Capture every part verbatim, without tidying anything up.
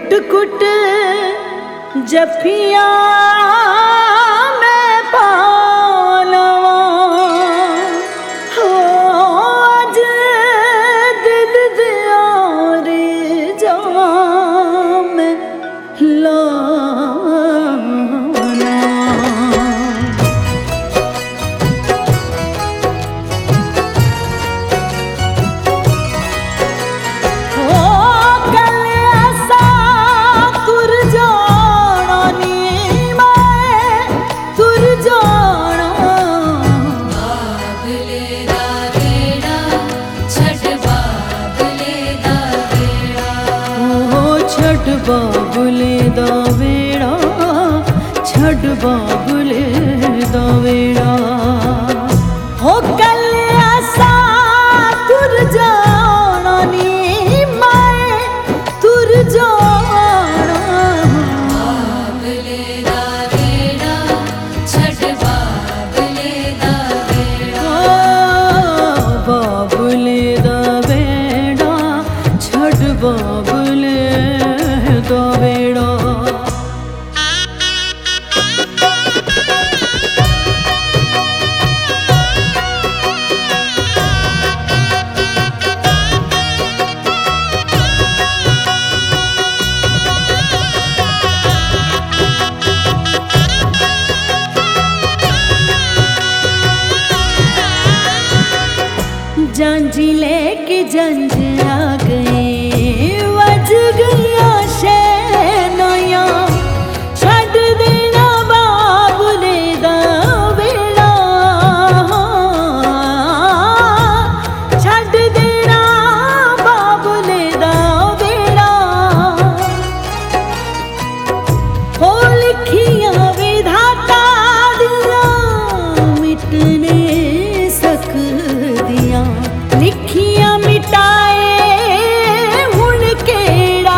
कुट कुट जफिया मैं पालवा हो अज दिल दियार जवा मैं लाना हो कल ऐसा तुर जाना नी मैं तुर जाना बाबले दा वेड़ा छठ बाबले दा वेड़ा हो छठ बाबुले दा वेड़ा छठ बाबुले दा वेड़ा हो कल ऐसा तुर जाना नी मैं तुर जाना बाबले दा वेड़ा छठ बाबले दा वेड़ा बाबुले दा वेड़ा छठ बाबुले दा वेड़ा जांजी लेके जंज आ गए वज गया शैनया छड़ देना बाबुले दा वेड़ा छड़ देना बाबुले दा वेड़ा हो लिखियां विधाता दिया मिटने सकदियां लिखियां मिटाए हुण केड़ा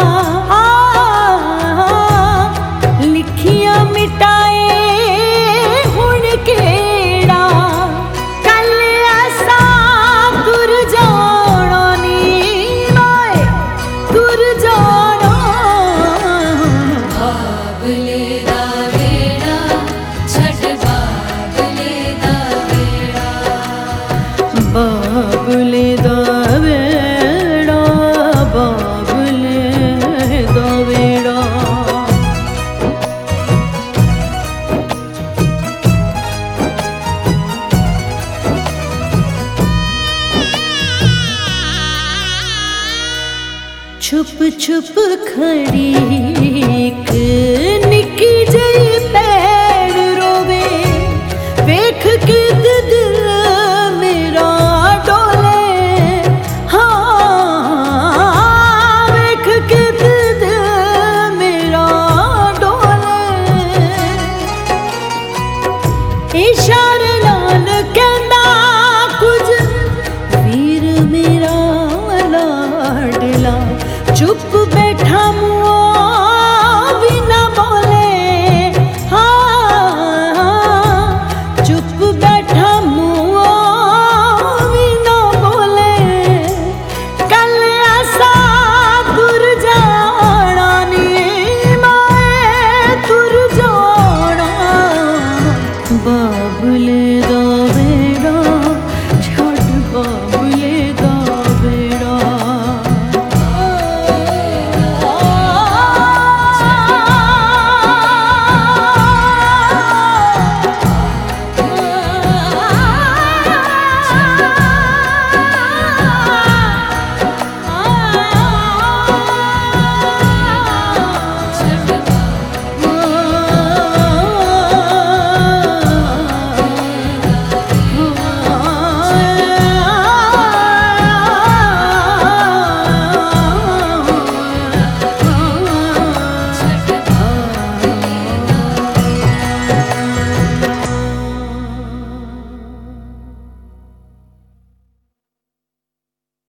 लिखियां मिटाए हुण केड़ा कल ऐसा तुर जाना नी मैं तुर जाना बाबले दा वेड़ा छठ बाबले दा वेड़ा बाबुले दा वेड़ा बाबुले दा वेड़ा छुप छुप खड़ी एक निकी जई पैर रोवे वेख के दिल मेरा डोले हाँ वेख के दिल मेरा डोले इशारे नाल कहंदा कुछ वीर मेरा लाडला चुप बैठा मुँह